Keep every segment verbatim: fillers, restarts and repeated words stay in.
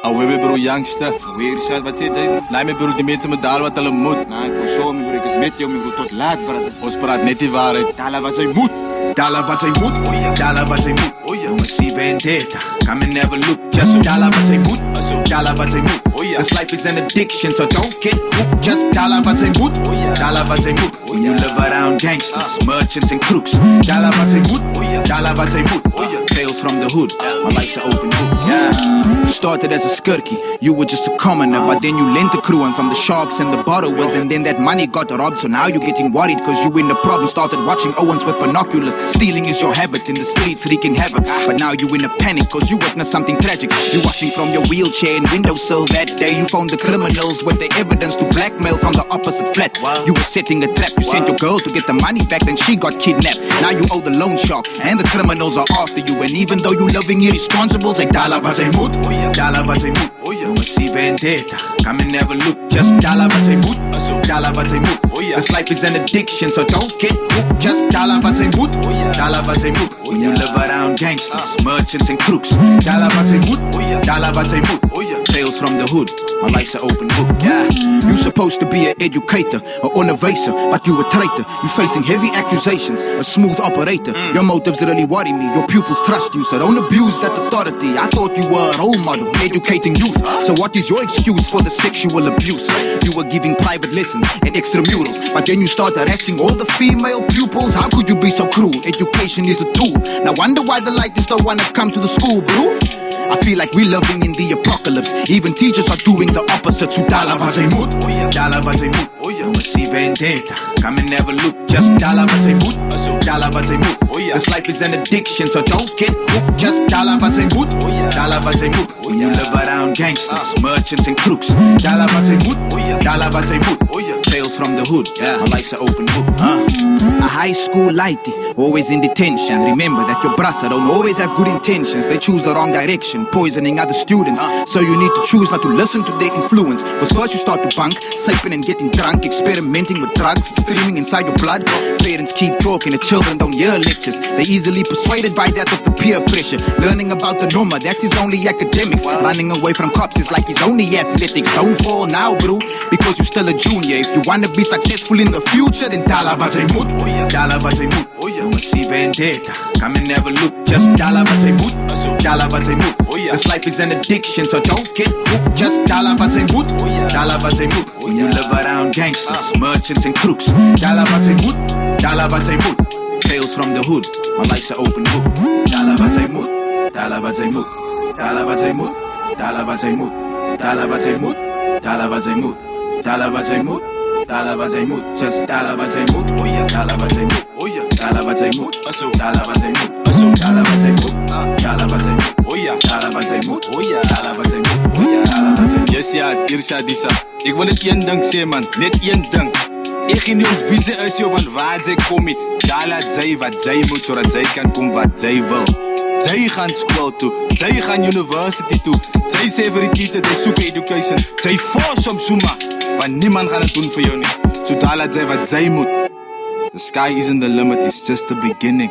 Awewe bro, youngster. Weer shot, wat zit jy? Laat me bro, die mensen met daal wat hulle moet. Nee, voor zo, my bro, ek is met jou, my bro, tot laat, brother. Ons praat net die waarheid. Dala wat sy moet. Dala wat sy moet. Dala wat sy moet. Jongen, see vendetta. Come and never look. Just dala wat sy moet. Dala wat sy moet. This life is an addiction, so don't get hooked. Just dala wat sy moet. Dala wat sy moet. When you live around gangsters, merchants and crooks. Dala wat sy moet. Dala wat sy moet. Tales from the hood. My life's an open book. Yeah. You started as a skirky. You were just a commoner, but then you lent the crew and from the sharks and the borrowers, and then that money got robbed. So now you're getting worried because you in the problem. Started watching Owens with binoculars. Stealing is your habit in the streets, wreaking havoc. But now you in a panic cause you witnessed something tragic. You watching from your wheelchair and windowsill. That day you found the criminals with the evidence to blackmail from the opposite flat. You were setting a trap. You sent your girl to get the money back, then she got kidnapped. Now you owe the loan shark and the criminals are after you. And even though you living irresponsible, take dala wat sy moet. Dala wat sy moet. Jongen, see vendetta. Come and never look. Just dala wat sy moet. Dala wat sy moet. This life is an addiction, so don't get hooked. Just dala wat sy moet. Dala wat sy moet. When you live around gangsters, merchants and crooks. Dala wat sy moet. Dala wat sy moet. Tales from the hood. My life's an open book. Yeah. You supposed to be an educator, an innovator, but you a traitor. You facing heavy accusations, a smooth operator. Mm. Your motives really worry me. Your pupils trust you, so don't abuse that authority. I thought you were a role model, educating youth. So what is your excuse for the sexual abuse? You were giving private lessons and extramurals, but then you start harassing all the female pupils. How could you be so cruel? Education is a tool. Now wonder why the light is don't wanna come to the school, bro. I feel like we're living in the apocalypse. Even teachers are doing the opposite. So dala wat sy moet. Dala wat sy moet. Jongen, see vendetta. Come and never look. Just dala wat sy moet. Dala wat sy moet. This life is an addiction, so don't get hooked. Just dala wat sy moet. Dala wat sy moet. When you live around gangsters, merchants and crooks. Dala wat sy moet. Dala wat sy moet. Tales from the hood. My life's an open book. Uh. A high school lighty, always in detention. Remember that your brasa don't always have good intentions. They choose the wrong direction, poisoning other students. So you need to choose not to listen to their influence. Cause first you start to bunk, saping and getting drunk, experimenting with drugs, streaming inside your blood. Parents keep talking, the children don't hear lectures. They're easily persuaded by that of the peer pressure. Learning about the norma, that's his only academics. Running away from cops is like his only athletics. Don't fall now, bro, because you're still a junior. If you wanna be successful in the future, then dala wat sy moet. Dala wat sy moet. Jongen, see vendetta. Come and never look. Just dala wat sy moet. Dala wat sy moet. This life is an addiction, so don't get hooked. Just dala wat sy moet. Dala wat sy moet. When you live around gangsters, merchants and crooks. Dala wat sy moet. Dala wat sy moet. Tales from the hood. My life's an open book. Dala wat sy moet. Dala wat sy moet. Dala wat sy moet. Dala wat sy moet. Dala wat sy moet. Dala wat sy moet. Dala wat sy moet. Dala wat sy moet. Just dala wat sy moet. Dala wat sy moet. Dala wat sy moet. Dala wat sy moet. Dala wat sy moet. Dala wat sy moet. Dala wat sy moet. Dala wat sy moet. Dala wat sy moet. Yes, yes, Irshad Disa. Ek wil net een ding sê man, net een ding. Ek gaan nie om wie sy is jou, want waar sy kom nie. Dala sy wat sy moet, zodat sy kan kom wat sy wil. Sy gaan school toe, sy gaan university toe. Sy sê vir die teacher, sy soek education. Sy force om soma, want niemand gaan het doen vir jou nie. So dala sy wat sy moet. The sky isn't the limit, it's just the beginning.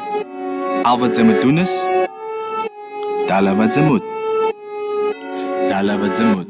Al wat sy moet doen is, dala wat sy moet. Dala wat sy moet.